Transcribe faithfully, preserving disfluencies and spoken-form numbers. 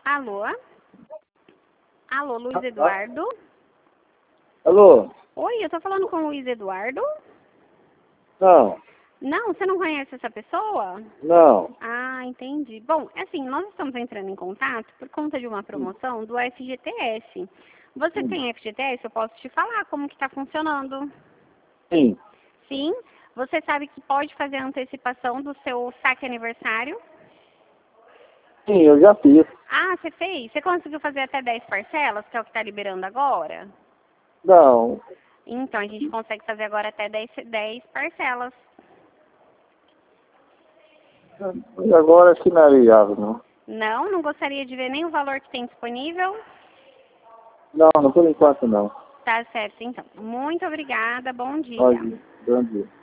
Alô? Alô, Luiz Ah, Eduardo? Alô? Oi, eu tô falando com o Luiz Eduardo? Não, Não, você não conhece essa pessoa? não. Ah, entendi. Bom, assim, nós estamos entrando em contato por conta de uma promoção do F G T S. Você Hum, tem F G T S? Eu posso te falar como que está funcionando. Sim, Sim? Você sabe que pode fazer a antecipação do seu saque aniversário? sim, eu já fiz. Ah, você fez? Você conseguiu fazer até dez parcelas, que é o que está liberando agora? Não, Então, a gente consegue fazer agora até dez dez parcelas. agora acho que não é viável, não. Não? Não gostaria de ver nem o valor que tem disponível? Não, não por enquanto não. Tá certo, então. Muito obrigada. Bom dia. Pode, bom dia.